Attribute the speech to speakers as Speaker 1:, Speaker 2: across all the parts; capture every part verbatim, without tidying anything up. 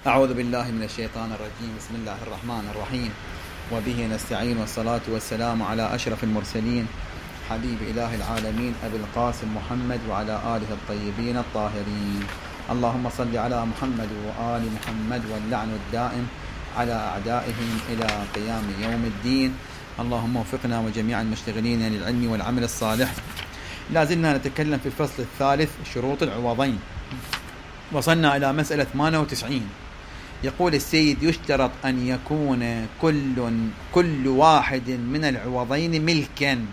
Speaker 1: أعوذ بالله من الشيطان الرجيم. بسم الله الرحمن الرحيم، وبه نستعين، والصلاة والسلام على أشرف المرسلين حبيب إله العالمين أبي القاسم محمد وعلى آله الطيبين الطاهرين. اللهم صل على محمد وآل محمد، واللعن الدائم على أعدائهم إلى قيام يوم الدين. اللهم وفقنا وجميع المشتغلين للعلم والعمل الصالح. لازلنا نتكلم في الفصل الثالث، شروط العوضين. وصلنا إلى مسألة ثمانية وتسعين. يقول السيد: يشترط أن يكون كل كل واحد من العوضين ملكا.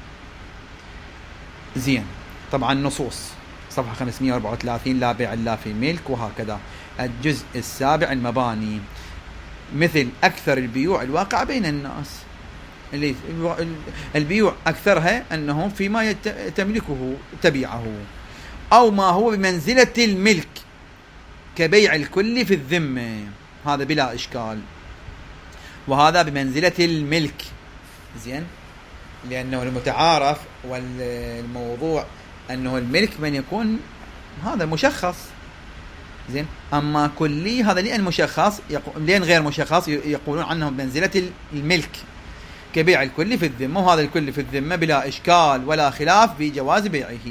Speaker 1: زين، طبعا نصوص صفحة خمسمائة وأربعة وثلاثين: لا بيع إلا في ملك، وهكذا. الجزء السابع، المباني، مثل أكثر البيوع الواقع بين الناس، اللي البيوع أكثرها أنه فيما تملكه تبيعه، أو ما هو بمنزلة الملك كبيع الكل في الذمة، هذا بلا إشكال، وهذا بمنزلة الملك. زين، لأنه المتعارف والموضوع أنه الملك من يكون هذا مشخص. زين، أما كلي هذا لأن مشخص، لأن غير مشخص يقولون عنه بمنزلة الملك كبيع الكل في الذمة، وهذا الكل في الذمة بلا إشكال ولا خلاف في جواز بيعه.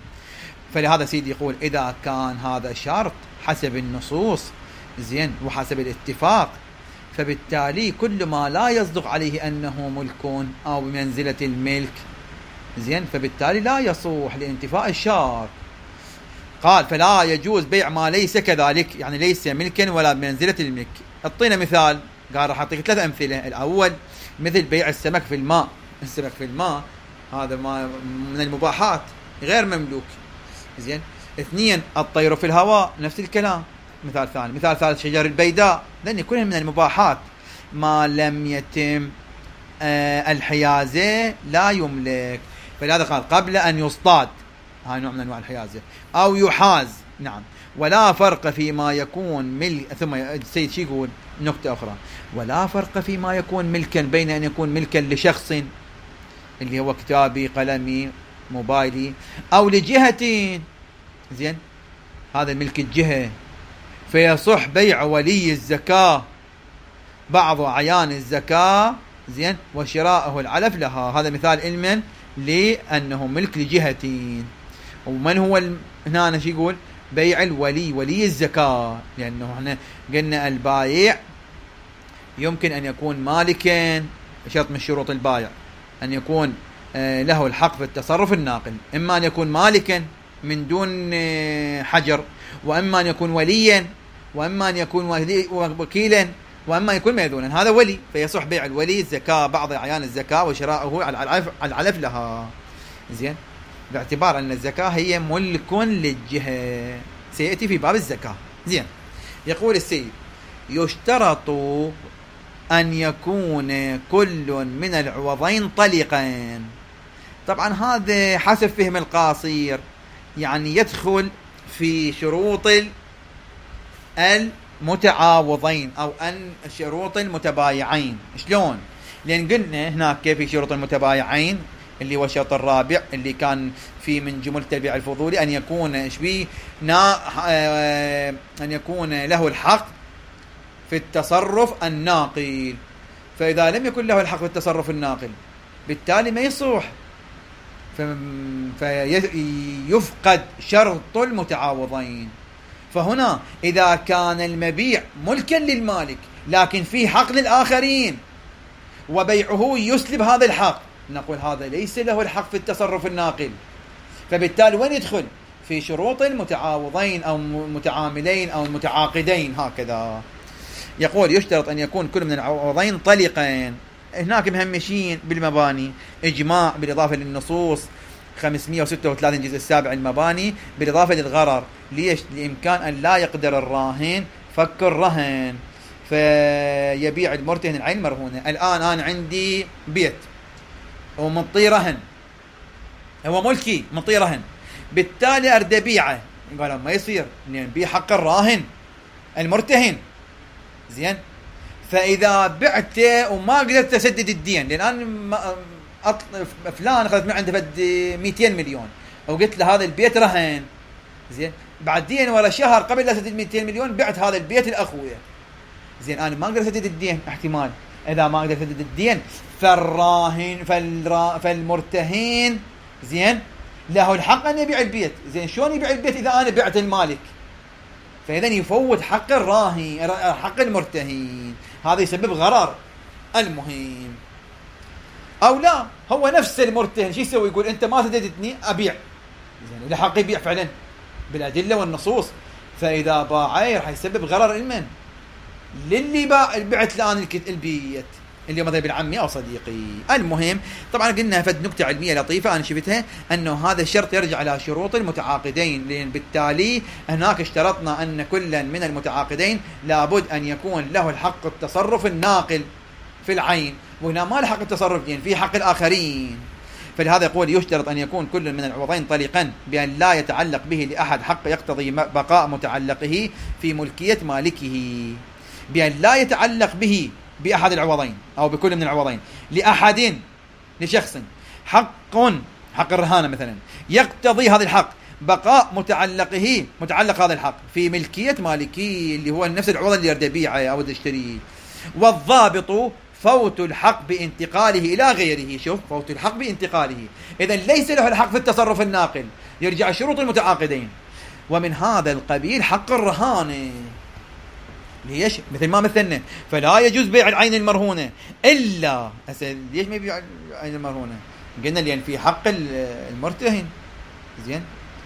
Speaker 1: فلهذا سيدي يقول: إذا كان هذا شرط حسب النصوص، زين، وحسب الاتفاق، فبالتالي كل ما لا يصدق عليه أنه ملك أو بمنزلة الملك، زين، فبالتالي لا يصوح لانتفاء الشرط. قال: فلا يجوز بيع ما ليس كذلك، يعني ليس ملكا ولا بمنزلة الملك. اعطينا مثال. قال: راح أعطيك ثلاث أمثلة. الأول مثل بيع السمك في الماء. السمك في الماء هذا ما من المباحات غير مملوك. زين. اثنين، الطير في الهواء، نفس الكلام. مثال ثاني. مثال ثالث، شجر البيداء، لأن كلها من المباحات ما لم يتم آه الحيازة لا يملك. فلهذا قال: قبل أن يصطاد، هاي نوع من أنواع الحيازة، أو يحاز. نعم. ولا فرق فيما يكون ملك. ثم السيد شي يقول نكتة أخرى: ولا فرق فيما يكون ملكا بين أن يكون ملكا لشخص، اللي هو كتابي، قلمي، موبايلي، أو لجهة. زين، هذا الملك الجهة، فيصح بيع ولي الزكاة بعض أعيان الزكاة، زين، وشراءه العلف لها. هذا مثال علما لأنه ملك لجهتين. ومن هو هنا أنا شو يقول؟ بيع الولي، ولي الزكاة، لأنه احنا قلنا البايع يمكن أن يكون مالكا. شرط من شروط البايع أن يكون له الحق في التصرف الناقل، إما أن يكون مالكا من دون حجر، وإما أن يكون وليا، وإما أن يكون وكيلا، وإما أن يكون مأذونا. هذا ولي، فيصح بيع الولي الزكاة بعض أعيان الزكاة وشراءه على العلف, على العلف لها. زين، باعتبار أن الزكاة هي ملك للجهة، سيأتي في باب الزكاة. زين. يقول السيد: يشترط أن يكون كل من العوضين طليقا. طبعا هذا حسب فهم القاصير، يعني يدخل في شروط المتعاوضين أو أن شروط المتبايعين. شلون؟ لأن قلنا هناك في شروط المتبايعين اللي هو الشرط الرابع، اللي كان في من جملة البيع الفضولي أن يكون شبيه أن يكون له الحق في التصرف الناقل. فإذا لم يكن له الحق في التصرف الناقل، بالتالي ما يصوح، فيفقد شرط المتعاوضين. فهنا إذا كان المبيع ملكا للمالك لكن فيه حق للآخرين، وبيعه يسلب هذا الحق، نقول هذا ليس له الحق في التصرف الناقل. فبالتالي وين يدخل؟ في شروط المتعاوضين أو المتعاملين أو المتعاقدين، هكذا. يقول: يشترط أن يكون كل من العوضين طليقين. هناك مهمشين بالمباني، إجماع بالإضافة للنصوص خمسمائة وستة وثلاثين جزء السابع المباني، بالإضافة للغرر. ليش؟ لإمكان أن لا يقدر الراهن فك الرهن، فيبيع المرتهن العين مرهونة. الآن أنا عندي بيت ومنطي رهن، هو ملكي منطي رهن، بالتالي أرد أبيعه. قال ما يصير، نبيع حق الراهن المرتهن. زين، فإذا بعته وما قدرت أسدد الدين، لأن فلان أخذت من عنده فد مئتين مليون، وقلت له هذا البيت رهن، زين، بعدين ورا شهر قبل لا اسدد مئتين مليون بعت هذا البيت لاخويا. زين انا ما اقدر اسدد الدين احتمال، اذا ما اقدر اسدد الدين فالراهن فالرا فالمرتهن زين له الحق ان يبيع البيت. زين شلون يبيع البيت اذا انا بعت المالك؟ فاذا يفوت حق الراهن حق المرتهن، هذا يسبب غرر. المهم او لا هو نفس المرتهن شو يسوي؟ يقول انت ما سددتني ابيع. زين له حق يبيع فعلا بالادله والنصوص، فاذا باع راح يسبب غرر لمن؟ للي باع بعت الان البيت اللي مثلا ابن عمي او صديقي. المهم طبعا قلنا فد نكته علميه لطيفه انا شفتها، انه هذا الشرط يرجع على شروط المتعاقدين، لان بالتالي هناك اشترطنا ان كل من المتعاقدين لابد ان يكون له الحق التصرف الناقل في العين، وهنا ما له حق التصرف يعني في حق الاخرين. فلهذا يقول يشترط ان يكون كل من العوضين طليقا بان لا يتعلق به لاحد حق يقتضي بقاء متعلقه في ملكيه مالكه، بان لا يتعلق به بأحد العوضين أو بكل من العوضين لأحد لشخص حق حق الرهانة مثلا يقتضي هذا الحق بقاء متعلقه متعلق هذا الحق في ملكية مالكي اللي هو نفس العوض اللي يريد يبيعه أو يشتريه. والضابط فوت الحق بانتقاله إلى غيره. شوف فوت الحق بانتقاله، إذا ليس له الحق في التصرف الناقل، يرجع شروط المتعاقدين. ومن هذا القبيل حق الرهانة. ليش؟ مثل ما مثلنا فلا يجوز بيع العين المرهونة إلا أسأل ليش ما يبيع العين المرهونة؟ قلنا لأن في حق المرتهن زين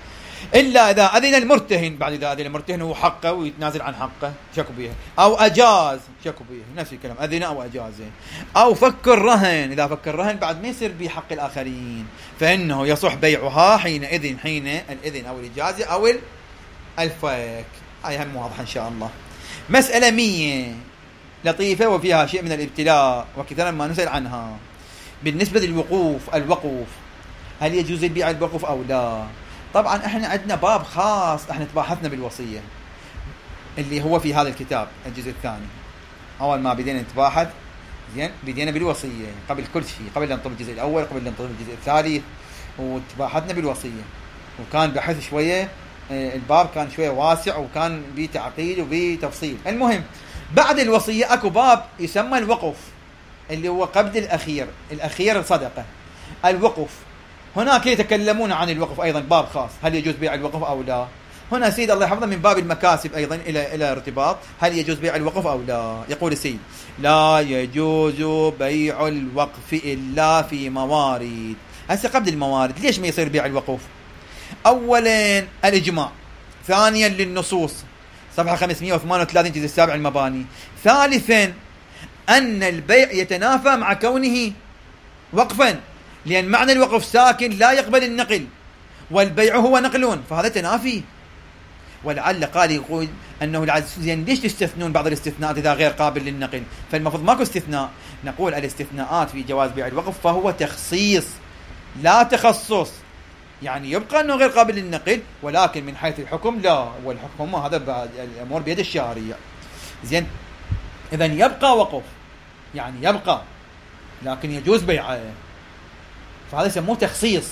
Speaker 1: إلا إذا أذن المرتهن، بعد إذا أذن المرتهن هو حقه ويتنازل عن حقه شكو بيه، أو أجاز شكو بيه نفس الكلام أذن أو أجاز، أو فك الرهن. إذا فك الرهن بعد ما يصير بحق الآخرين فإنه يصح بيعها حينئذ حين الإذن أو الإجازة أو الفك. هاي هم واضحة إن شاء الله. مسألة مية لطيفة وفيها شيء من الابتلاء وكثيرا ما نسأل عنها. بالنسبة للوقوف الوقوف هل يجوز البيع الوقوف أو لا؟ طبعا احنا عندنا باب خاص احنا تباحثنا بالوصية اللي هو في هذا الكتاب الجزء الثاني. أول ما بدينا نتباحث زين بدينا بالوصية قبل كل شيء، قبل أن نطلب الجزء الأول قبل أن نطلب الجزء الثالث، وتباحثنا بالوصية وكان بحث شوية الباب كان شوية واسع وكان بيه تعقيد وبيه تفصيل. المهم بعد الوصية أكو باب يسمى الوقف اللي هو قبل الأخير، الأخير صدقة. الوقف هناك يتكلمون عن الوقف أيضا باب خاص، هل يجوز بيع الوقف أو لا؟ هنا سيد الله يحفظه من باب المكاسب أيضا إلى إلى ارتباط هل يجوز بيع الوقف أو لا. يقول السيد لا يجوز بيع الوقف إلا في موارد. هسه قبل الموارد ليش ما يصير بيع الوقف؟ أولا الإجماع، ثانيا للنصوص صفحة خمسمائة وثمانية وثلاثين جزء السابع المباني، ثالثا أن البيع يتنافى مع كونه وقفا، لأن معنى الوقف ساكن لا يقبل النقل والبيع هو نقلون، فهذا تنافي. ولعل قال يقول أنه العزيز يعني ليش تستثنون بعض الاستثناءات إذا غير قابل للنقل؟ فالمفروض ماكو استثناء. نقول الاستثناءات في جواز بيع الوقف فهو تخصيص لا تخصص، يعني يبقى أنه غير قابل للنقل ولكن من حيث الحكم لا، والحكم هذا الأمور بيد الشارع. زين إذن يبقى وقف يعني يبقى لكن يجوز بيعه، فهذا يسموه تخصيص.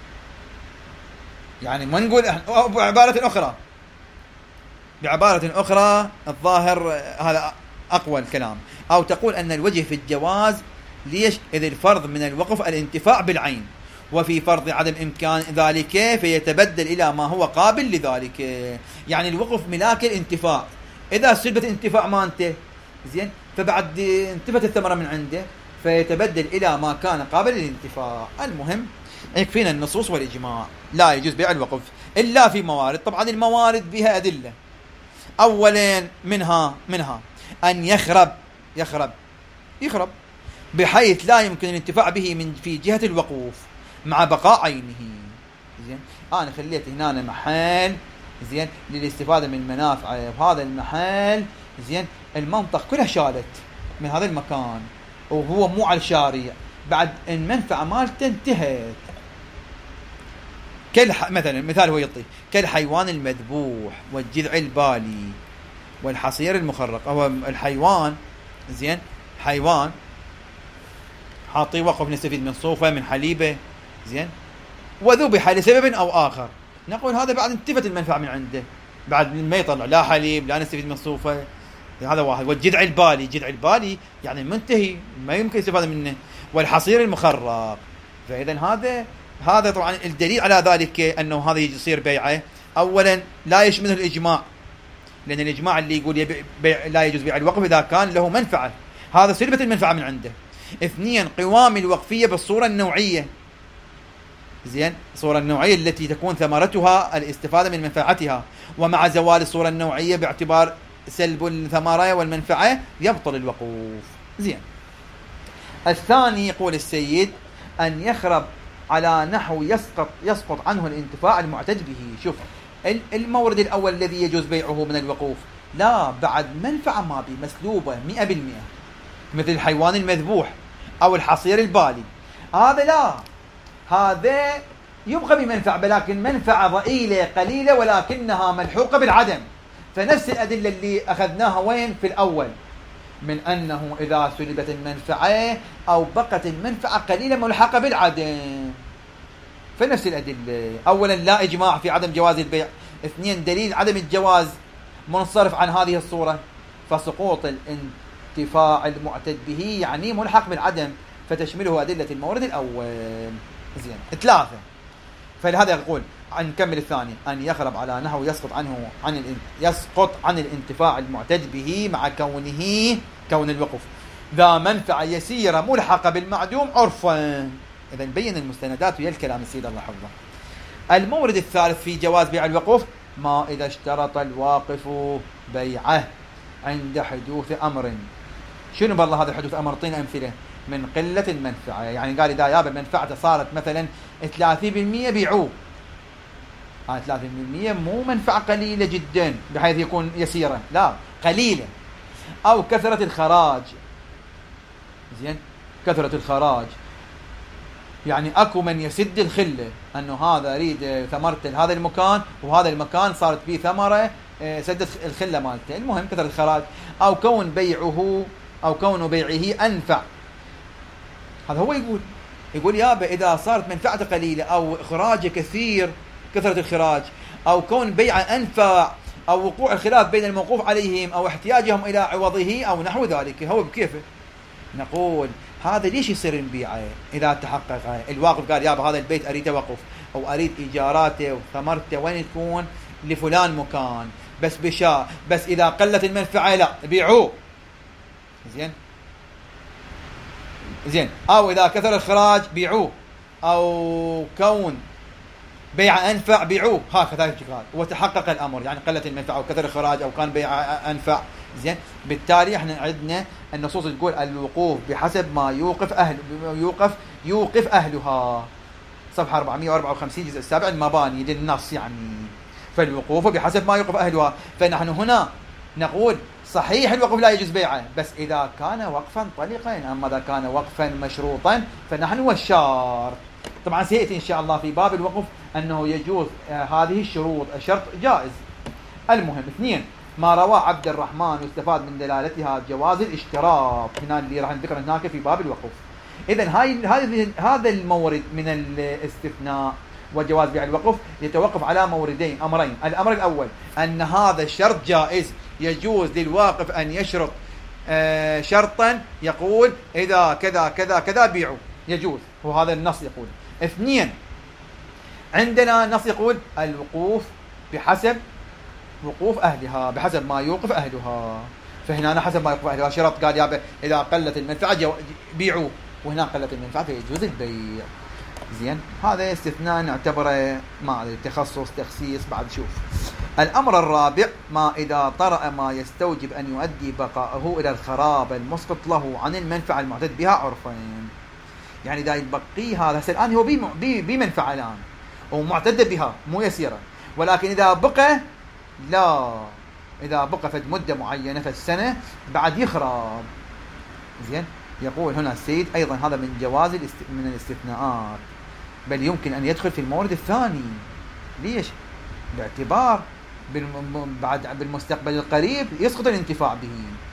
Speaker 1: يعني ما نقول بعبارة أخرى بعبارة أخرى الظاهر هذا أقوى الكلام، أو تقول أن الوجه في الجواز ليش؟ إذ الفرض من الوقف الانتفاع بالعين، وفي فرض عدم إمكان ذلك فيتبدل إلى ما هو قابل لذلك. يعني الوقف ملاك الانتفاع، إذا سلبت الانتفاع ما أنت زين فبعد انتفت الثمرة من عنده فيتبدل إلى ما كان قابل للانتفاع. المهم يكفينا النصوص والإجماع لا يجوز بيع الوقف إلا في موارد. طبعا الموارد بها أدلة. أولا منها منها أن يخرب يخرب يخرب بحيث لا يمكن الانتفاع به من في جهة الوقوف مع بقاء عينه. زين أنا خليت هنا محل زين للاستفادة من منافعه، وهذا المحل زين المنطق كلها شالت من هذا المكان وهو مو على الشارع، بعد المنفعة مالته انتهت. كل مثلا مثال هو يعطي كالحيوان المذبوح والجذع البالي والحصير المخرق. هو الحيوان زين حيوان حاطي وقف نستفيد من صوفه من حليبه زين وذبح لسبب أو آخر، نقول هذا بعد انتفت المنفعة من عنده، بعد ما يطلع لا حليب لا نستفيد من الصوفة. هذا واحد. والجذع البالي، جذع البالي يعني منتهي ما يمكن الاستفادة منه. والحصير المخرق. فإذا هذا هذا طبعا الدليل على ذلك أنه هذا يصير بيعه. أولا لا يشمله الإجماع، لأن الإجماع اللي يقول يبيع بيع لا يجوز بيع الوقف إذا كان له منفعة، هذا سلبت المنفعة من عنده. اثنين، قوام الوقفية بالصورة النوعية. زين، الصورة النوعية التي تكون ثمرتها الاستفادة من منفعتها، ومع زوال الصورة النوعية باعتبار سلب الثمرة والمنفعة يبطل الوقوف. زين. الثاني يقول السيد أن يخرب على نحو يسقط يسقط عنه الانتفاع المعتد به. شوف المورد الأول الذي يجوز بيعه من الوقوف، لا بعد منفعة ما بي مسلوبة مئة بالمئة، مثل الحيوان المذبوح أو الحصير البالي، هذا لا، هذا يبقى بمنفعة ولكن منفعة ضئيلة قليلة ولكنها ملحوقة بالعدم. فنفس الأدلة اللي أخذناها وين في الأول، من أنه إذا سلبت المنفعة أو بقت المنفعة قليلة ملحقة بالعدم، فنفس الأدلة. أولا لا إجماع في عدم جواز البيع. اثنين، دليل عدم الجواز منصرف عن هذه الصورة، فسقوط الانتفاع المعتد به يعني ملحق بالعدم، فتشمله أدلة المورد الأول. زين. ثلاثة، فلهذا يقول عن نكمل الثاني أن يخرب على نحو يسقط عنه عن يسقط عن الانتفاع المعتد به مع كونه كون الوقف ذا منفعة يسيرة ملحقة بالمعدوم عرفا. إذا بين المستندات ويا الكلام السيد الله حفظه. المورد الثالث في جواز بيع الوقف ما إذا اشترط الواقف بيعه عند حدوث أمر. شنو بالله هذا حدوث أمر؟ اعطينا أمثلة. من قلة المنفعة، يعني قال إذا ياب المنفعة صارت مثلا ثلاثين بالمئة بيعوه. هاي ثلاثين بالمئة مو منفعة قليلة جدا بحيث يكون يسيرة، لا قليلة. أو كثرة الخراج. زين، كثرة الخراج يعني أكو من يسد الخلة، أنه هذا أريد ثمرة هذا المكان وهذا المكان صارت به ثمرة سدت الخلة مالته، المهم كثرة الخراج. أو كون بيعه أو كون بيعه أنفع. هذا هو يقول يقول يابا إذا صارت منفعته قليلة أو إخراجه كثير كثرة الخراج، أو كون بيعه أنفع، أو وقوع الخلاف بين الموقوف عليهم، أو احتياجهم إلى عوضه أو نحو ذلك، هو بكيفه. نقول هذا ليش يصير نبيعه إذا تحقق الواقف؟ قال يابا هذا البيت أريد وقف أو أريد إيجاراته وثمرته وين تكون لفلان مكان، بس بشاء بس إذا قلت المنفعة لا بيعوه. زين زين. أو إذا كثر الخراج بيعوه، أو كون بيع أنفع بيعوه، هكذا الفكرة. وتحقق الأمر يعني قلت المنفعة وكثر الخراج أو كان بيع أنفع. زين. بالتالي احنا عندنا النصوص تقول الوقوف بحسب ما يوقف أهل يوقف يوقف أهلها. صفحة أربعمئة وأربعة وخمسين جزء السابع المباني للنص يعني. فالوقوف بحسب ما يوقف أهلها. فنحن هنا نقول صحيح الوقف لا يجوز بيعه بس إذا كان وقفا طلقا، أما إذا كان وقفا مشروطا فنحن والشارط. طبعا سيأتي إن شاء الله في باب الوقف أنه يجوز آه هذه الشروط، الشرط جائز. المهم اثنين، ما روى عبد الرحمن واستفاد من دلالتها جواز الاشتراط، هنا اللي راح نذكر هناك في باب الوقف. إذن هاي هذا هذا المورد من الاستثناء وجواز بيع الوقف يتوقف على موردين أمرين. الأمر الأول أن هذا الشرط جائز، يجوز للواقف أن يشرط آه شرطا يقول إذا كذا كذا كذا بيعوا، يجوز، وهذا النص يقول. اثنين، عندنا نص يقول الوقوف بحسب وقوف أهلها، بحسب ما يوقف أهلها. فهنا حسب ما يوقف أهلها شرط، قال يا إذا قلت المنفعة بيعوا، وهنا قلت المنفعة فيجوز البيع. زين. هذا استثناء نعتبره ما تخصص تخصيص بعد شوف. الأمر الرابع ما إذا طرأ ما يستوجب أن يؤدي بقاءه إلى الخراب المسقط له عن المنفعة المعتد بها عرفين. يعني إذا يبقي هذا هسه الآن هو بمنفعة الآن ومعتد بها مو يسيرة، ولكن إذا بقى لا، إذا بقى في مدة معينة في السنة بعد يخرب. زين. يقول هنا السيد أيضا هذا من جواز من الاستثناءات، بل يمكن أن يدخل في المورد الثاني. ليش؟ باعتبار بعد بالمستقبل القريب يسقط الانتفاع به.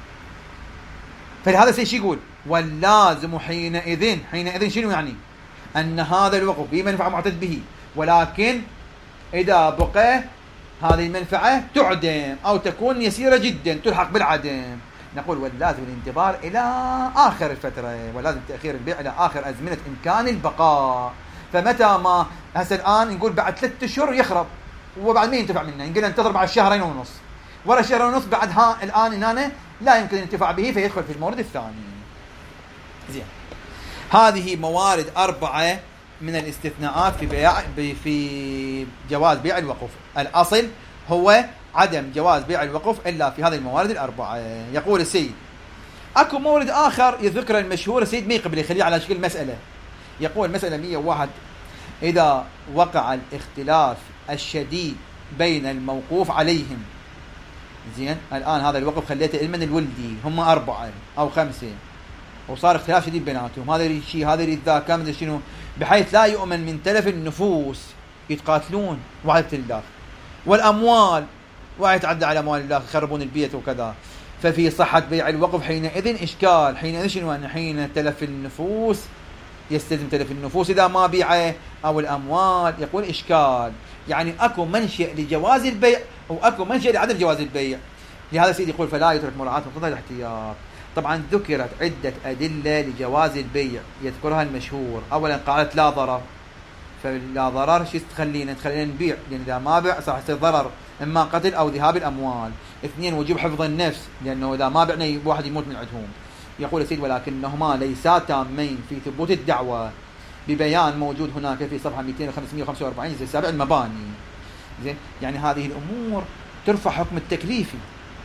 Speaker 1: فلهذا السيد يقول واللازم حينئذ حينئذ شنو يعني؟ أن هذا الوقف به منفعة معتد به، ولكن إذا بقى هذه المنفعة تعدم أو تكون يسيرة جدا تلحق بالعدم، نقول واللازم الانتظار إلى آخر الفترة، ولازم تأخير البيع إلى آخر أزمنة إمكان البقاء. فمتى ما هسه الآن نقول بعد ثلاثة أشهر يخرب وبعد ما ينتفع منه، نقول انتظر بعد شهرين ونص، ورا شهر ونص بعد ها الآن هنا لا يمكن الانتفاع به فيدخل في المورد الثاني. زين، هذه موارد أربعة من الاستثناءات في بيع في جواز بيع الوقف. الأصل هو عدم جواز بيع الوقف إلا في هذه الموارد الأربعة. يقول السيد أكو مورد آخر يذكر المشهور، السيد ما يقبل يخليه على شكل مسألة. يقول مسألة مية وواحد: إذا وقع الاختلاف الشديد بين الموقوف عليهم. زين، الآن هذا الوقف خليته علما الولدي، هم أربعة أو خمسة، وصار اختلاف شديد بيناتهم، هذا يريد شيء هذا يريد ذاك كامل شنو، بحيث لا يؤمن من تلف النفوس، يتقاتلون واحد تلاف، والأموال واحد يتعدى على أموال الله، يخربون البيت وكذا. ففي صحة بيع الوقف حينئذ إشكال. حينئذ شنو أن حين تلف النفوس يستلزم تلف النفوس إذا ما بيعه أو الأموال، يقول إشكال. يعني أكو منشأ لجواز البيع وأكو منشأ لعدم جواز البيع. لهذا سيدي يقول فلا يترك مراعاة مقتضى الاحتياط. طبعا ذكرت عدة أدلة لجواز البيع، يذكرها المشهور. أولا قاعدة لا ضرر، فلا ضرر شو تخلينا تخلينا نبيع، لأن إذا ما بيع صح يصير ضرر إما قتل أو ذهاب الأموال. اثنين وجوب حفظ النفس، لأنه إذا ما بعنا واحد يموت من عندهم. يقول السيد ولكنهما ليسا تامين في ثبوت الدعوة ببيان موجود هناك في صفحة مئتين وخمسمائة وخمسة وأربعين زي سابع المباني. زين، يعني هذه الأمور ترفع حكم التكليفي،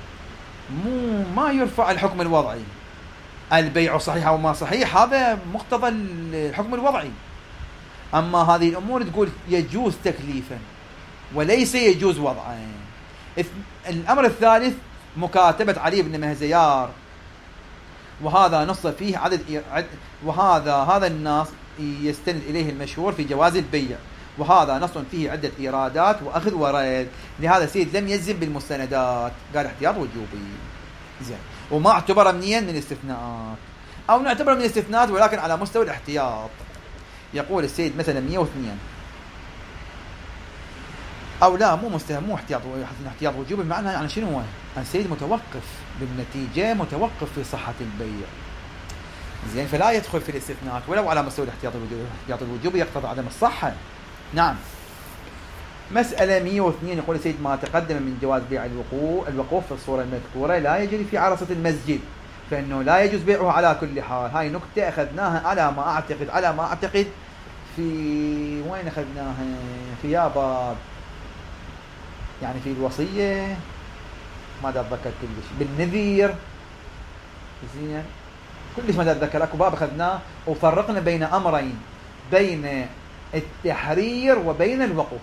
Speaker 1: مو ما يرفع الحكم الوضعي. البيع صحيح أو ما صحيح هذا مقتضى الحكم الوضعي، أما هذه الأمور تقول يجوز تكليفا وليس يجوز وضعا. الأمر الثالث مكاتبة علي بن مهزيار، وهذا نص فيه عدد، وهذا هذا النص يستند إليه المشهور في جواز البيع، وهذا نص فيه عدة إيرادات وأخذ ورد. لهذا السيد لم يلزم بالمستندات، قال احتياط وجوبي. زين، وما اعتبر منيا من الاستثناءات، أو نعتبر من الاستثناءات ولكن على مستوى الاحتياط. يقول السيد مثلا مئة واثنين، أو لا مو مستهم مو احتياط، احتياط وجوبي بمعنى يعني شنو هو؟ السيد متوقف بالنتيجة، متوقف في صحة البيع. زين، فلا يدخل في الاستثناءات ولو على مستوى الاحتياط الوجوبي. الاحتياط الوجوبي يقتضي عدم الصحة. نعم. مسألة مئة واثنين يقول السيد ما تقدم من جواز بيع الوقوف الوقوف في الصورة المذكورة لا يجري في عرصة المسجد، فإنه لا يجوز بيعه على كل حال. هاي نكتة أخذناها على ما أعتقد على ما أعتقد في وين أخذناها؟ في يابا، يعني في الوصية، ما أتذكر كلش، بالنذير. زين، كلش ما أتذكر. أكو باب أخذناه وفرقنا بين أمرين، بين التحرير وبين الوقف.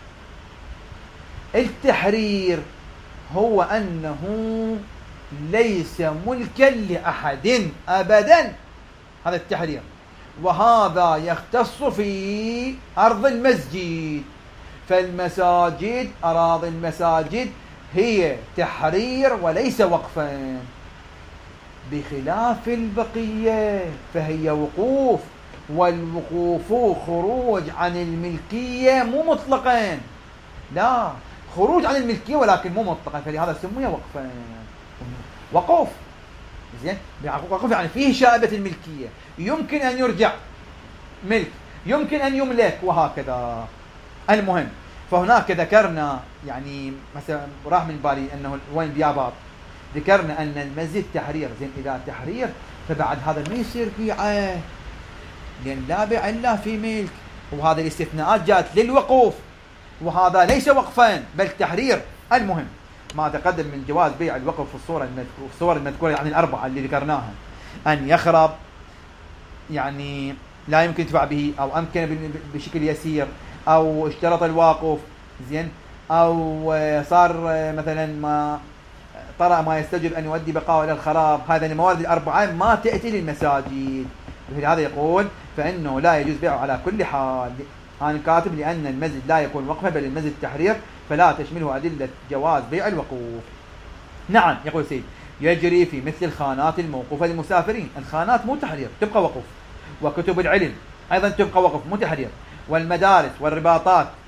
Speaker 1: التحرير هو أنه ليس ملكا لأحد أبدا، هذا التحرير، وهذا يختص في أرض المسجد. فالمساجد، أراضي المساجد هي تحرير وليس وقفا، بخلاف البقية فهي وقوف، والوقوف خروج عن الملكية مو مطلقا، لا، خروج عن الملكية ولكن مو مطلقا، فلهذا سمي وقفا. وقف، زين، وقف يعني فيه شائبة الملكية، يمكن أن يرجع ملك، يمكن أن يملك، وهكذا. المهم، فهناك ذكرنا يعني مثلا راح من بالي أنه وين بياباط، ذكرنا أن المسجد تحرير. زين، إذا تحرير فبعد هذا ما يصير بيعه، لأن لا بيع إلا في ملك، وهذه الاستثناءات جاءت للوقوف، وهذا ليس وقفا بل تحرير. المهم، ما تقدم من جواز بيع الوقف في الصورة المذكورة الصور المذكورة يعني الأربعة اللي ذكرناها: أن يخرب، يعني لا يمكن يدفع به، أو أمكن بشكل يسير، أو اشترط الواقف، زين، أو صار مثلا ما طرأ ما يستجب أن يؤدي بقاء إلى الخراب. هذه الموارد الأربعة ما تأتي للمساجد. هذا يقول فإنه لا يجوز بيعه على كل حال. أنا كاتب لأن المسجد لا يكون وقفا بل المسجد تحرير، فلا تشمله أدلة جواز بيع الوقوف. نعم، يقول سيد يجري في مثل الخانات الموقوفة للمسافرين. الخانات مو تحرير، تبقى وقف، وكتب العلم أيضا تبقى وقف مو تحرير، والمدارس والرباطات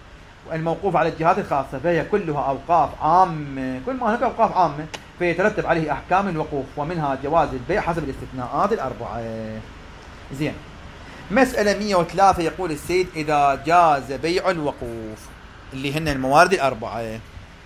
Speaker 1: الموقوف على الجهات الخاصة فهي كلها أوقاف عامة، كل ما هناك أوقاف عامة فيترتب عليه أحكام الوقوف، ومنها جواز البيع حسب الاستثناءات الأربعة. زين. مسألة مئة وثلاثة يقول السيد إذا جاز بيع الوقوف اللي هن الموارد الأربعة.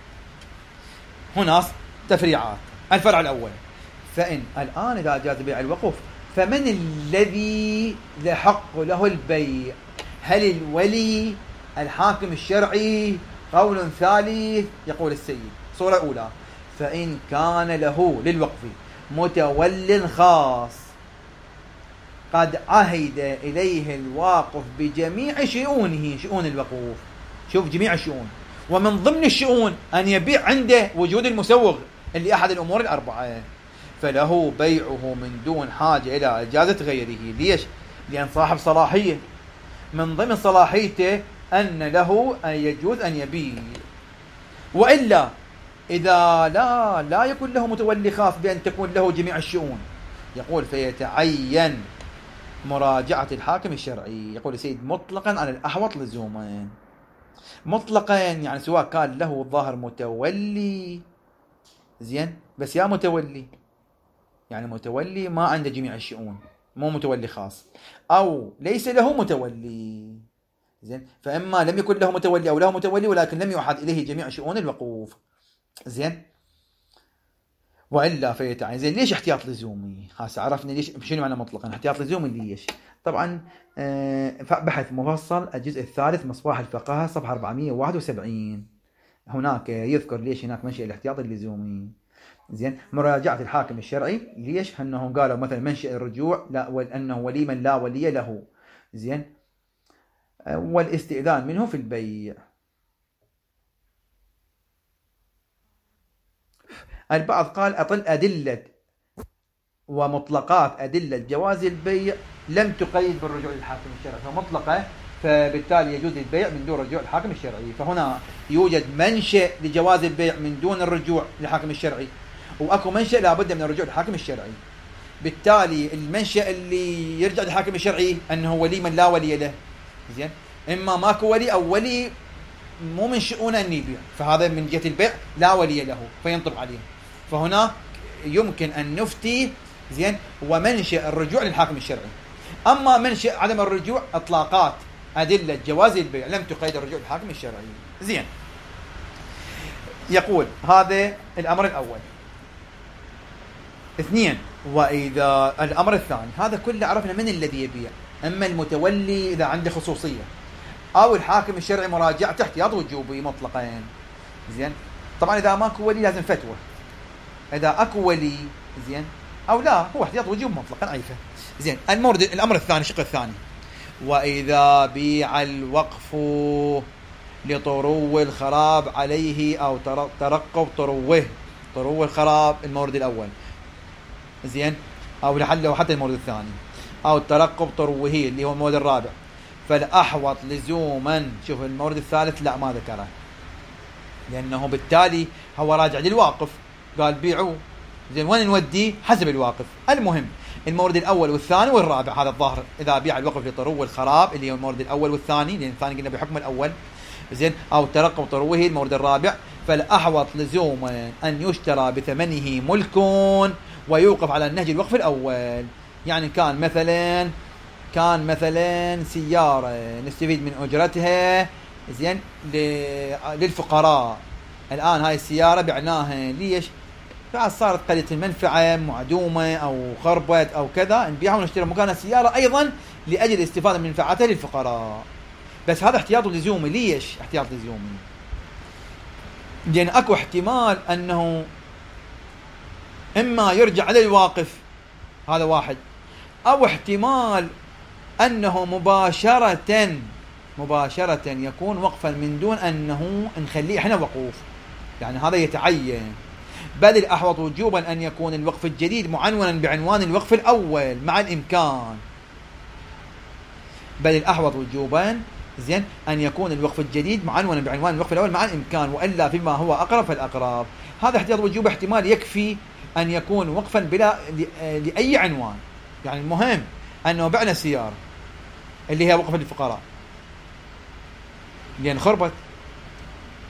Speaker 1: هنا تفريعات. الفرع الأول، فإن الآن إذا جاز بيع الوقوف فمن الذي يحق له البيع؟ هل الولي، الحاكم الشرعي، قول ثالث؟ يقول السيد صورة أولى، فإن كان له للوقف متول خاص قد عهد إليه الواقف بجميع شؤونه، شؤون الوقوف، شوف جميع الشؤون، ومن ضمن الشؤون أن يبيع عنده وجود المسوغ اللي أحد الأمور الأربعة، فله بيعه من دون حاجة إلى إجازة غيره. ليش؟ لأن صاحب صلاحية، من ضمن صلاحيته أن له أن يجوز أن يبيع. وإلا إذا لا لا يكون له متولي خاص بأن تكون له جميع الشؤون، يقول فيتعين مراجعة الحاكم الشرعي. يقول السيد مطلقا على الأحوط لزوما، مطلقا يعني سواء كان له ظاهر متولي، زين، بس يا متولي يعني متولي ما عنده جميع الشؤون، مو متولي خاص، أو ليس له متولي، زين، فإما لم يكن له متولي أو له متولي ولكن لم يوحد إليه جميع شؤون الوقوف، زين، وإلا فيتعين. زين، ليش احتياط لزومي؟ هسه عرفنا ليش، شنو معنى مطلقا احتياط لزومي ليش. طبعا بحث مفصل الجزء الثالث مصباح الفقهاء صفحة أربعمئة وواحد وسبعين، هناك يذكر ليش هناك منشأ الاحتياط اللزومي. زين، مراجعة الحاكم الشرعي، ليش؟ أنه قالوا مثلا منشأ الرجوع لا، وأنه ولي من لا ولي له، زين، والاستئذان منه في البيع. البعض قال أطل أدلة ومطلقات أدلة جواز البيع لم تقيد بالرجوع للحاكم الشرعي، فمطلقة فبالتالي يجوز البيع من دون رجوع الحاكم الشرعي. فهنا يوجد منشأ لجواز البيع من دون الرجوع للحاكم الشرعي، وأكو منشأ لابد من الرجوع للحاكم الشرعي. بالتالي المنشأ اللي يرجع للحاكم الشرعي أنه ولي من لا ولي له، زين، إما ماكو ولي أو ولي مو من شؤونه أن يبيع، فهذا من جهة البيع لا ولي له فينطبق عليه. فهنا يمكن أن نفتي، زين، ومنشأ الرجوع للحاكم الشرعي. أما منشأ عدم الرجوع إطلاقات أدلة جواز البيع لم تقيد الرجوع للحاكم الشرعي. زين، يقول هذا الأمر الأول. اثنين، وإذا الأمر الثاني، هذا كله عرفنا من الذي يبيع، أما المتولي إذا عنده خصوصية، أو الحاكم الشرعي مراجعة احتياط وجوبي مطلقين. زين، طبعا إذا ماكو ولي لازم فتوى، إذا أكو ولي زين أو لا هو احتياط وجوب مطلقا عيفة. زين، المورد الأمر الثاني، الشق الثاني، وإذا بيع الوقف لطرو الخراب عليه أو ترقب طروه، طرو الخراب المورد الأول، زين، أو لحله حتى المورد الثاني، أو ترقب طروه اللي هو المورد الرابع، فالأحوط لزوما، شوف المورد الثالث لا ما ذكره، لأنه بالتالي هو راجع للواقف قال بيعوا، زين، وين نودي حسب الواقف. المهم المورد الأول والثاني والرابع، هذا الظاهر إذا بيع الوقف لطرو الخراب اللي هو المورد الأول والثاني، لأن الثاني قلنا بحكم الأول، زين، أو ترقب طروه المورد الرابع، فالأحوط لزوما أن يشترى بثمنه ملك ويوقف على النهج الوقف الأول. يعني كان مثلا كان مثلا سيارة نستفيد من أجرتها، زين، للفقراء، الآن هاي السيارة بعناها، ليش؟ فعلا صارت قليلة المنفعة، معدومة أو خربت أو كذا، نبيعها ونشتري مكانها سيارة أيضا لأجل الاستفادة من منفعتها للفقراء. بس هذا احتياط لزومي. ليش احتياط لزومي؟ لأن أكو احتمال أنه إما يرجع على الواقف، هذا واحد، أو احتمال أنه مباشرة مباشرة يكون وقفا من دون أنه نخليه إحنا وقوف، يعني هذا يتعين. بل الأحوط وجوبا أن يكون الوقف الجديد معنونا بعنوان الوقف الأول مع الإمكان. بل الأحوط وجوبا، زين، أن يكون الوقف الجديد معنونا بعنوان الوقف الأول مع الإمكان، وإلا فيما هو أقرب فالأقرب. هذا احتياط وجوب احتمال يكفي أن يكون وقفا بلا لأي عنوان. يعني المهم أنه بعنا سيارة اللي هي وقف للفقراء لأن خربت،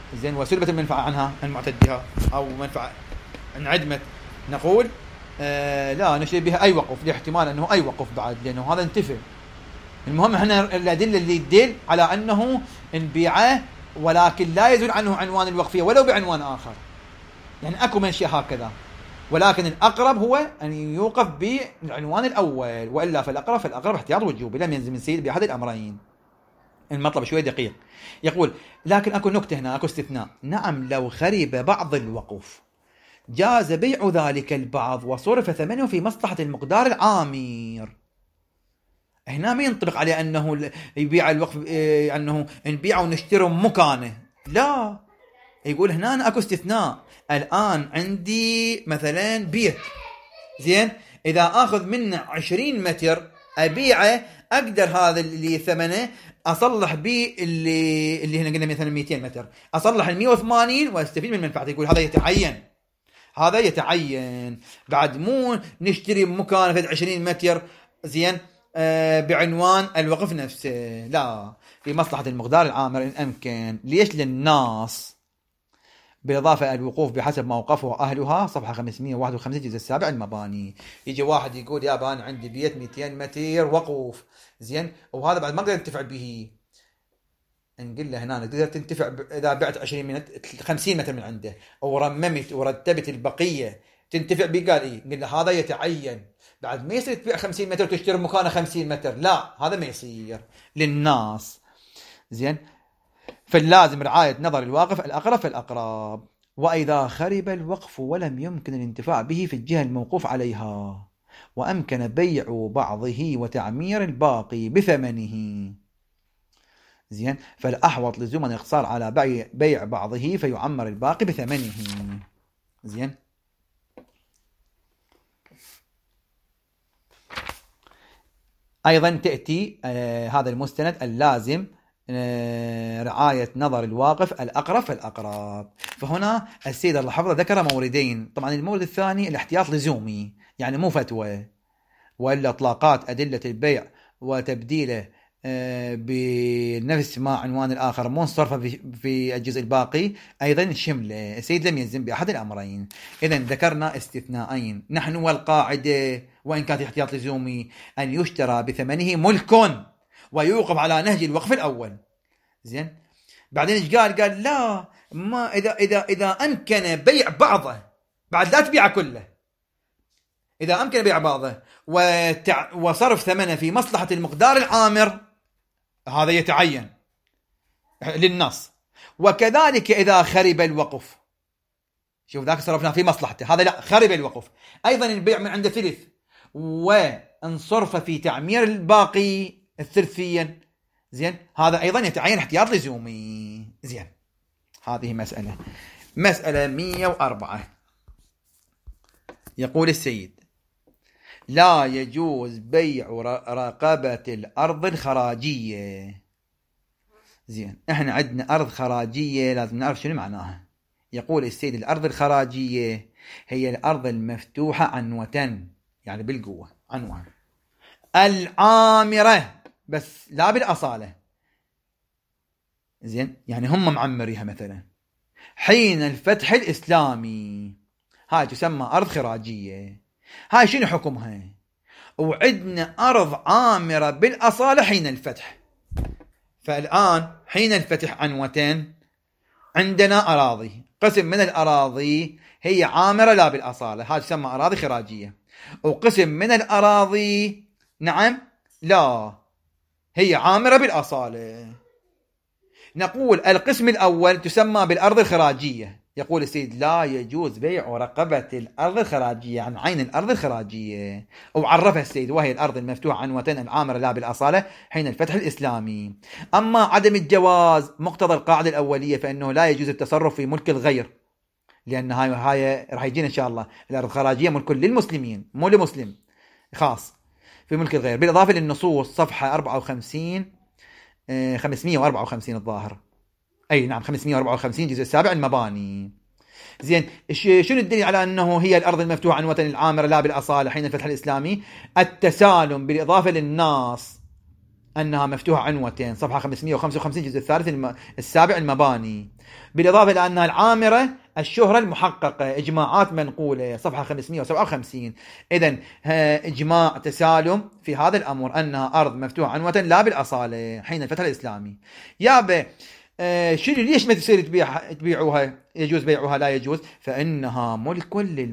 Speaker 1: زين وسلبت المنفعة عنها عن معتدها أو منفعة انعدمت، نقول آه لا نشتري بها أي وقف، لاحتمال أنه أي وقف بعد، لأنه هذا انتفع. المهم احنا الأدلة اللي تدل على أنه انبيعه ولكن لا يزول عنه عنوان الوقفية ولو بعنوان آخر، يعني أكو من شيء هكذا، ولكن الأقرب هو أن يوقف بالعنوان الأول، وإلا فالأقرب فالأقرب احتياط وجوبي، لم ينزل من سيد بأحد الأمرين. المطلب شوية دقيق. يقول لكن أكو نكتة هنا، أكو استثناء. نعم لو خرب بعض الوقف جاز بيع ذلك البعض وصرف ثمنه في مصلحة المقدار العامر. هنا ما ينطبق عليه أنه يبيع الوقف إيه أنه نبيعه ونشتري مكانه، لا، يقول هنا أنا أكو استثناء. الآن عندي مثلا بيت، زين، إذا أخذ منه عشرين متر أبيعه، أقدر هذا اللي ثمنه أصلح به اللي اللي هنا قلنا مثلا مئتين متر، أصلح المئة وثمانين وأستفيد من منفعته. يقول هذا يتعين، هذا يتعين بعد، مو نشتري مكان في عشرين متر، زين، آه بعنوان الوقف نفسه، لا، في مصلحة المقدار العامر إن أمكن. ليش؟ للناس. بالإضافة الوقوف بحسب ما وقفه أهلها، صفحة خمسمئة وواحد وخمسين جزء السابع المباني. يجي واحد يقول يا بان عندي بيت مئتين متر وقوف، زين، وهذا بعد ما أقدر أنتفع به. نقول له هنا تقدر تنتفع إذا بعت عشرين متر خمسين متر من عنده ورممت ورتبت البقية تنتفع به. قال إيه؟ نقول له هذا يتعين. بعد ما يصير تبيع خمسين متر وتشتري مكانه خمسين متر، لا، هذا ما يصير للناس، زين. فاللازم رعاية نظر الواقف الأقرب فالأقرب. وإذا خرب الوقف ولم يمكن الانتفاع به في الجهة الموقوف عليها وأمكن بيع بعضه وتعمير الباقي بثمنه، زين، فالأحوط لزوما الاقتصار على بيع, بيع بعضه فيعمر الباقي بثمنه، زين. أيضا تأتي آه هذا المستند اللازم آه رعاية نظر الواقف الأقرب فالأقرب. فهنا السيد الله حفظه ذكر موردين. طبعا المورد الثاني الاحتياط لزومي، يعني مو فتوى، وإلا إطلاقات أدلة البيع وتبديله آه بنفس ما عنوان الآخر منصرفة في, في الجزء الباقي أيضا شمله. السيد لم يلزم بأحد الأمرين. إذن ذكرنا استثناءين. نحن والقاعدة وإن كانت احتياط لزومي أن يشترى بثمنه ملك ويوقف على نهج الوقف الأول، زين. بعدين ايش قال؟ قال لا، ما إذا إذا إذا أمكن بيع بعضه، بعد لا تبيع كله، إذا أمكن بيع بعضه وتع... وصرف ثمنه في مصلحة المقدار العامر، هذا يتعين للنص. وكذلك إذا خرب الوقف، شوف ذاك صرفنا في مصلحته، هذا لا، خرب الوقف، أيضا البيع من عند ثلث وانصرف في تعمير الباقي الثلثيا، زين، هذا أيضا يتعين احتياط لزومي، زين. هذه مسألة. مسألة مئة وأربعة. يقول السيد لا يجوز بيع رقبة الأرض الخراجية، زين. احنا عندنا أرض خراجية لازم نعرف شنو معناها. يقول السيد الأرض الخراجية هي الأرض المفتوحة عنوة، يعني بالقوة عنوة، العامرة بس لا بالأصالة، زين، يعني هم معمريها مثلا حين الفتح الإسلامي، هاي تسمى أرض خراجية. هاي شنو حكمها؟ وعندنا أرض عامرة بالأصالة حين الفتح. فالآن حين الفتح عنوتين، عندنا أراضي، قسم من الأراضي هي عامرة لا بالأصالة، هاي تسمى أراضي خراجية. وقسم من الأراضي نعم لا هي عامرة بالأصالة. نقول القسم الأول تسمى بالأرض الخراجية. يقول السيد لا يجوز بيع رقبة الأرض الخراجية عن عين الأرض الخراجية، وعرفها السيد وهي الأرض المفتوحة عنوة العامرة لا بالأصالة حين الفتح الإسلامي. أما عدم الجواز مقتضى القاعدة الأولية فإنه لا يجوز التصرف في ملك الغير، لأن هاي هاي راح يجينا إن شاء الله. الأرض الخراجية ملك للمسلمين مو لمسلم خاص في ملك الغير. بالإضافة للنصوص صفحة أربعة وخمسين خمسمئة وأربعة وخمسين الظاهر، أي نعم خمسمئة وأربعة وخمسين جزء السابع المباني، زين. شنو الدليل على أنه هي الأرض المفتوحة عنوة العامرة لا بالأصالة حين الفتح الإسلامي؟ التسالم بالإضافة للناس أنها مفتوحة عنوتين، صفحة خمسمئة وخمسة وخمسين جزء الثالث الم... السابع المباني، بالإضافة إلى أنها العامرة الشهرة المحققة، إجماعات منقولة، صفحة خمسمئة وسبعة وخمسين. إذن إجماع تسالم في هذا الأمر أنها أرض مفتوحة عنوة لا بالأصالة حين الفتح الإسلامي. يابا آه شنو ليش ما تصير تبيع تبيعوها؟ يجوز بيعها لا يجوز؟ فإنها ملك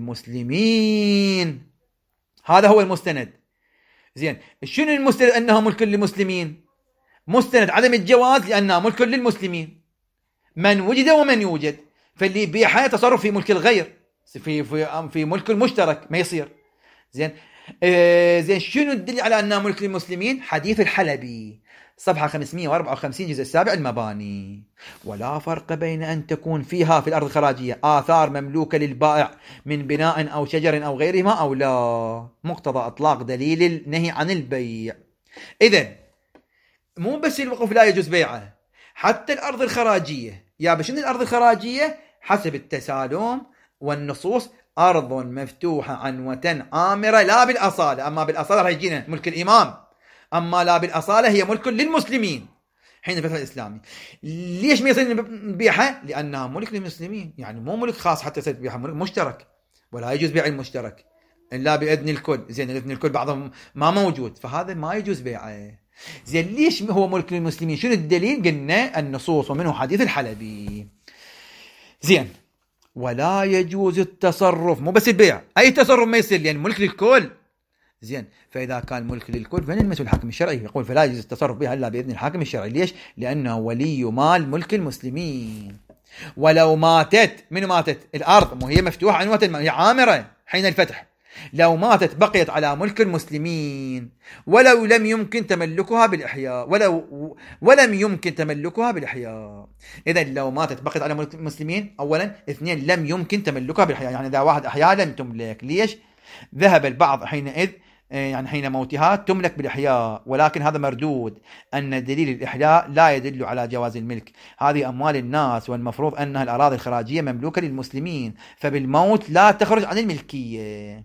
Speaker 1: للمسلمين، هذا هو المستند. زين، شنو المستند أنها ملك للمسلمين؟ مستند عدم الجواز لأنها ملك للمسلمين، من وجد ومن يوجد، فاللي يبيعها تصرف في ملك الغير، في في في ملك المشترك ما يصير. زين آه زين شنو الدليل على أنها ملك للمسلمين؟ حديث الحلبي، صفحة خمسمئة وأربعة وخمسين جزء السابع المباني. ولا فرق بين أن تكون فيها في الأرض الخراجية آثار مملوكة للبائع من بناء أو شجر أو غيرهما أو لا، مقتضى إطلاق دليل النهي عن البيع. إذن مو بس الوقف لا يجوز بيعه، حتى الأرض الخراجية. يا بشن الأرض الخراجية حسب التسالم والنصوص أرض مفتوحة عنوة عامرة لا بالأصالة، أما بالأصالة راح يجينا ملك الإمام، أما لا بالأصالة هي ملك للمسلمين حين الفتح الإسلامي. ليش ما يصير نبيعها؟ لأنها ملك للمسلمين، يعني مو ملك خاص حتى يصير بيعها، ملك مشترك، ولا يجوز بيع المشترك إلا بإذن الكل. زين الإذن الكل بعضهم ما موجود، فهذا ما يجوز بيعه. زين ليش هو ملك للمسلمين؟ شنو الدليل؟ قلنا النصوص ومنه حديث الحلبي. زين ولا يجوز التصرف، مو بس البيع، أي تصرف ما يصير لأن ملك للكل. زين فإذا كان ملك للكل فين المسؤول الحاكم الشرعي؟ يقول فلا يجوز التصرف بها إلا بإذن الحاكم الشرعي. ليش؟ لأنه ولي مال ملك المسلمين. ولو ماتت، من ماتت؟ الأرض، مو هي مفتوحة عنوة، هي عامرة حين الفتح، لو ماتت بقيت على ملك المسلمين، ولو لم يمكن تملكها بالإحياء، ولو ولم يمكن تملكها بالإحياء. إذا لو ماتت بقيت على ملك المسلمين، أولا، اثنين، لم يمكن تملكها بالإحياء، يعني إذا واحد أحياء لم تملك. ليش؟ ذهب البعض حينئذ يعني حين موتها تملك بالإحياء، ولكن هذا مردود، أن دليل الإحياء لا يدل على جواز الملك. هذه أموال الناس، والمفروض أنها الأراضي الخراجية مملوكة للمسلمين، فبالموت لا تخرج عن الملكية.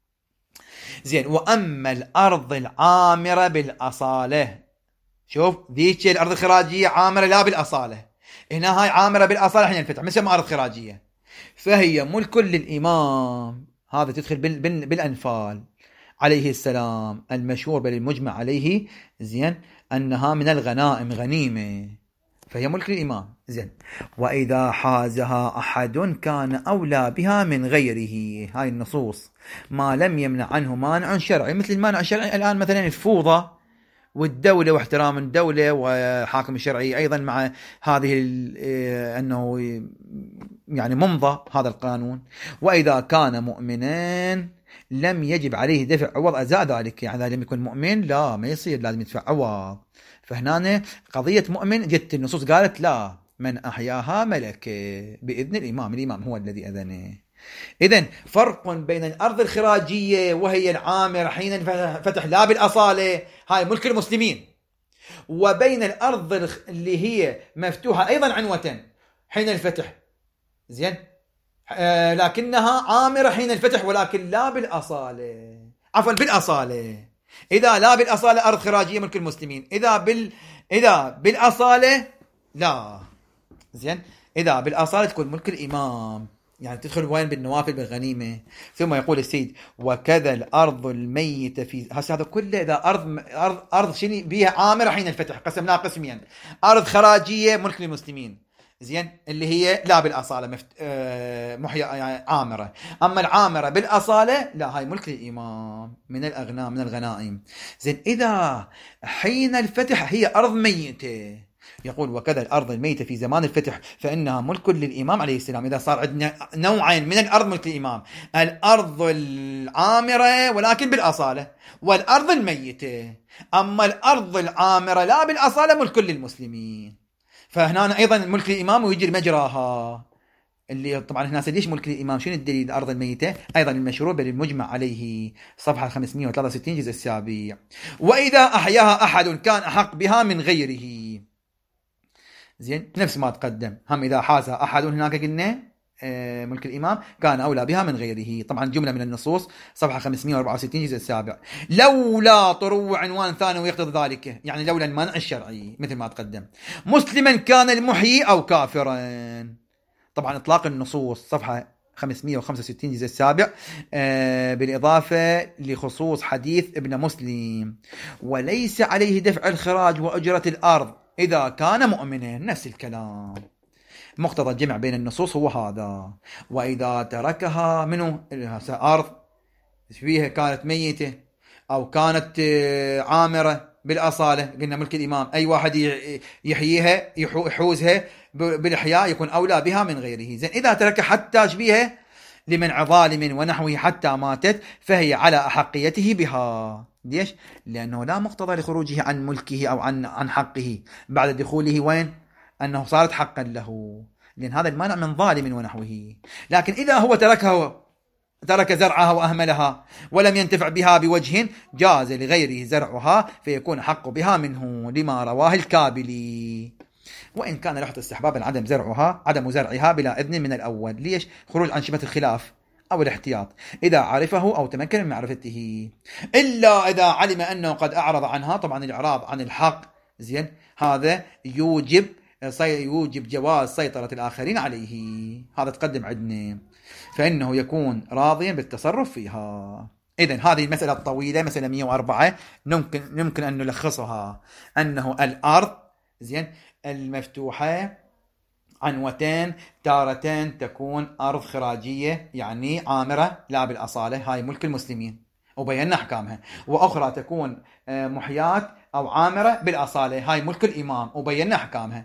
Speaker 1: زين وأما الأرض العامرة بالأصالة، شوف ذيك الأرض الخراجية عامرة لا بالأصالة، هنا هاي عامرة بالأصالة حين الفتح، مثل ما أرض خراجية، فهي ملك للإمام. هذا تدخل بالأنفال عليه السلام المشهور بل المجمع عليه، زين أنها من الغنائم غنيمة، فهي ملك الإمام. زين وإذا حازها أحد كان أولى بها من غيره، هاي النصوص ما لم يمنع عنه مانع شرعي، مثل المانع الشرعي الآن مثلا الفوضى والدولة واحترام الدولة وحاكم الشرعي أيضا مع هذه أنه يعني ممضى هذا القانون. وإذا كان مؤمنا لم يجب عليه دفع عوض أزاء ذلك، يعني إذا لم يكن مؤمن لا ما يصير لازم يدفع عوض. فهنا قضية مؤمن جت النصوص قالت لا، من أحياها ملك بإذن الإمام، الإمام هو الذي أذنه. إذن فرق بين الأرض الخراجية وهي العامرة حين فتح لا بالأصالة، هاي ملك المسلمين، وبين الأرض اللي هي مفتوحة أيضا عنوة حين الفتح، زين آه لكنها عامرة حين الفتح ولكن لا بالأصالة، عفوا بالأصالة. إذا لا بالأصالة أرض خراجية ملك المسلمين، إذا بال إذا بالأصالة لا. زين إذا بالأصالة تكون ملك الإمام، يعني تدخل وين؟ بالنوافل بالغنيمة. ثم يقول السيد وكذا الأرض الميتة في هسه هذا كله إذا أرض أرض أرض شنو بيها عامرة حين الفتح، قسمناها قسمين، أرض خراجية ملك للمسلمين، زين اللي هي لا بالأصالة مفت... آه محيا يعني عامرة، أما العامرة بالأصالة لا، هاي ملك للإمام من الأغنام من الغنائم. زين إذا حين الفتح هي أرض ميتة، يقول وكذا الأرض الميتة في زمان الفتح فإنها ملك للإمام عليه السلام. إذا صار عندنا نوعين من الأرض ملك للإمام، الأرض العامرة ولكن بالأصالة، والأرض الميتة، أما الأرض العامرة لا بالأصالة ملك للمسلمين. فهنا أيضا ملك الإمام ويجري مجراها، اللي طبعا هنا ليش ملك الإمام؟ شنو الدليل؟ الأرض الميتة أيضا المشروع بالمجمع عليه، صفحة خمسمئة وثلاثة وستين جزء السابع. وإذا أحياها أحد كان أحق بها من غيره، زين نفس ما تقدم، هم إذا حازها أحد هناك قلنا ملك الإمام كان أولى بها من غيره. طبعا جملة من النصوص صفحة خمسمائة وأربعة وستين جزء السابع. لولا طروع عنوان ثاني ويقتضي ذلك، يعني لولا المنع الشرعي مثل ما تقدم. مسلما كان المحيي أو كافرا. طبعا إطلاق النصوص صفحة خمسمائة وخمسة وستين جزء السابع بالإضافة لخصوص حديث ابن مسلم. وليس عليه دفع الخراج وأجرة الأرض إذا كان مؤمنا. نفس الكلام. مقتضى الجمع بين النصوص هو هذا. وإذا تركها منه أرض فيها كانت ميتة أو كانت عامرة بالأصالة، قلنا ملك الإمام أي واحد يحييها يحوزها بالإحياء يكون أولى بها من غيره. زين إذا ترك حتى شبيها لمنع ظالم ونحوه حتى ماتت فهي على أحقيته بها. ليش؟ لأنه لا مقتضى لخروجه عن ملكه أو عن عن حقه بعد دخوله وين؟ أنه صارت حقا له، لأن هذا المانع من ظالم ونحوه. لكن إذا هو تركها ترك زرعها وأهملها ولم ينتفع بها بوجه جاز لغيره زرعها فيكون حق بها منه، لما رواه الكابلي. وإن كان له استحبابا عدم زرعها عدم زرعها بلا إذن من الأول. ليش؟ خروج عن شبهة الخلاف أو الاحتياط إذا عرفه أو تمكن من معرفته. إلا إذا علم أنه قد أعرض عنها. طبعا الإعراض عن الحق زين هذا يوجب يوجب جواز سيطرة الآخرين عليه. هذا تقدم عندنا. فإنه يكون راضيا بالتصرف فيها. إذن هذه المسألة الطويلة مسألة مئة وأربعة ممكن يمكن أن نلخصها أنه الأرض زين المفتوحة عنوتين تارتين تكون أرض خراجية يعني عامرة لا بالأصالة هاي ملك المسلمين وبينا أحكامها، وأخرى تكون محيات أو عامرة بالأصالة هاي ملك الإمام وبينا أحكامها.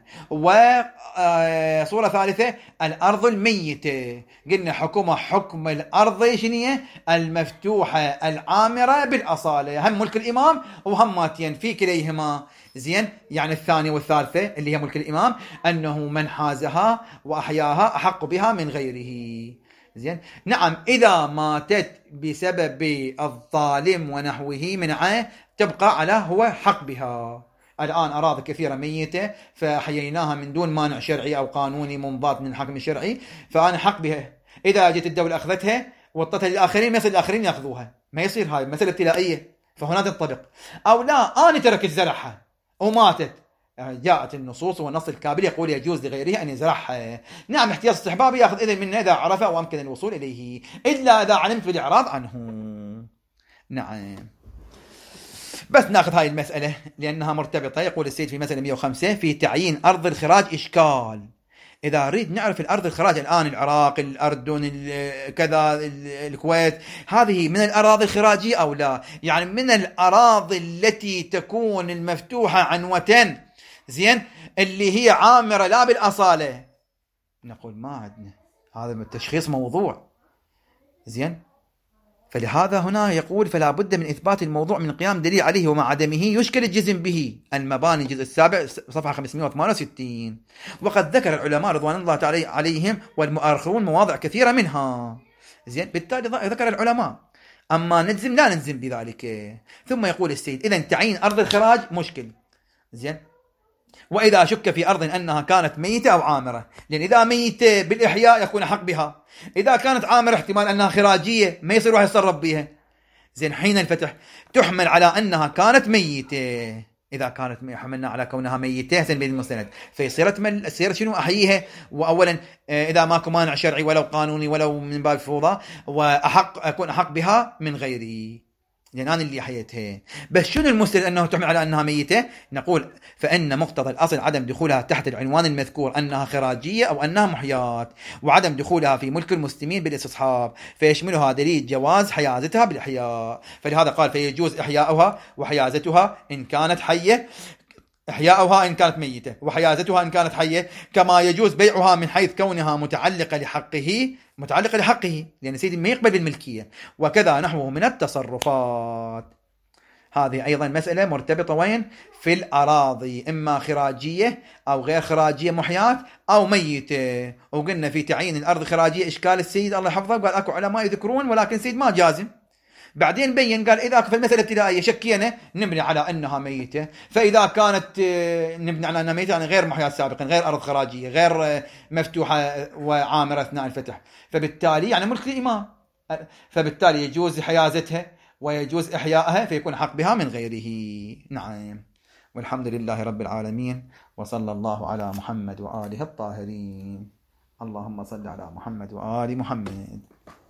Speaker 1: وصورة ثالثة الأرض الميتة قلنا حكومة حكم الأرض شنية المفتوحة العامرة بالأصالة هم ملك الإمام وهم ماتين في كليهما. زين يعني الثانية والثالثة اللي هي ملك الإمام أنه من حازها وأحياها أحق بها من غيره. زين نعم إذا ماتت بسبب الظالم ونحوه منعه تبقى على هو حق بها. الآن أراضي كثيرة ميتة فحييناها من دون مانع شرعي أو قانوني منضاد من الحكم الشرعي فأنا حق بها. إذا جت الدولة أخذتها وطتها للآخرين مثل الآخرين يأخذوها ما يصير هاي مثل ابتلائية فهنا تنطبق. أو لا أنا تركت زرعها وماتت جاءت النصوص والنص الكابل يقول يجوز لغيره أن يزرعها. نعم احتياط استحبابي يأخذ إذن منه إذا عرفه وأمكن الوصول إليه إلا إذا علمت بالإعراض عنه. نعم بس ناخذ هاي المسألة لأنها مرتبطة. يقول السيد في مسألة مئة وخمسة في تعيين أرض الخراج إشكال. إذا أريد نعرف الأرض الخراج الآن العراق الأردن كذا الكويت هذه من الأراضي الخراجية أو لا، يعني من الأراضي التي تكون المفتوحة عنوتين زين اللي هي عامرة لا بالأصالة. نقول ما عندنا هذا التشخيص موضوع زين. فلهذا هنا يقول فلا بد من إثبات الموضوع من قيام دليل عليه ومع عدمه يشكل الجزم به. المباني الجزء السابع صفحة خمسمائة وثمانية وستين. وقد ذكر العلماء رضوان الله تعالى عليهم والمؤرخون مواضع كثيرة منها زين بالتالي ذكر العلماء أما نجزم لا نجزم بذلك. ثم يقول السيد إذن تعيين أرض الخراج مشكل زين. وإذا شك في أرض أنها كانت ميتة أو عامرة لأن إذا ميتة بالإحياء يكون حق بها، إذا كانت عامرة احتمال أنها خراجية ما يصير واحد يتصرف بها زين. حين الفتح تحمل على أنها كانت ميتة. إذا كانت حملنا على كونها ميتة زين بين المستند فيصير تمل يصير شنو أحييها. وأولا إذا ماكو مانع شرعي ولو قانوني ولو من باب فوضى وأحق أكون أحق بها من غيري لأن أنا اللي حيتها. بس شنو المستند أنه تحمل على أنها ميتة؟ نقول فإن مقتضى الأصل عدم دخولها تحت العنوان المذكور أنها خراجية أو أنها محيات وعدم دخولها في ملك المسلمين بالاستصحاب فيشملها دليل جواز حيازتها بالإحياء. فلهذا قال فيجوز إحياؤها وحيازتها إن كانت حية إحياؤها إن كانت ميتة وحيازتها إن كانت حية كما يجوز بيعها من حيث كونها متعلقة لحقه متعلقة لحقه لأن سيدي ما يقبل بالملكية وكذا نحوه من التصرفات. هذه أيضا مسألة مرتبطة وين في الأراضي إما خراجية أو غير خراجية محيات أو ميتة. وقلنا في تعيين الأرض خراجية إشكال السيد الله يحفظه قال أكو علماء يذكرون ولكن سيد ما جازم بعدين بين قال إذا في المسألة الابتدائية شكينا نبني على أنها ميتة، فإذا كانت نبني على أنها ميتة يعني غير محياة سابقا، غير أرض خراجية، غير مفتوحة وعامرة أثناء الفتح، فبالتالي يعني ملك الإمام، فبالتالي يجوز حيازتها ويجوز إحيائها فيكون حق بها من غيره. نعم. والحمد لله رب العالمين، وصلى الله على محمد وآله الطاهرين. اللهم صل على محمد وآل محمد.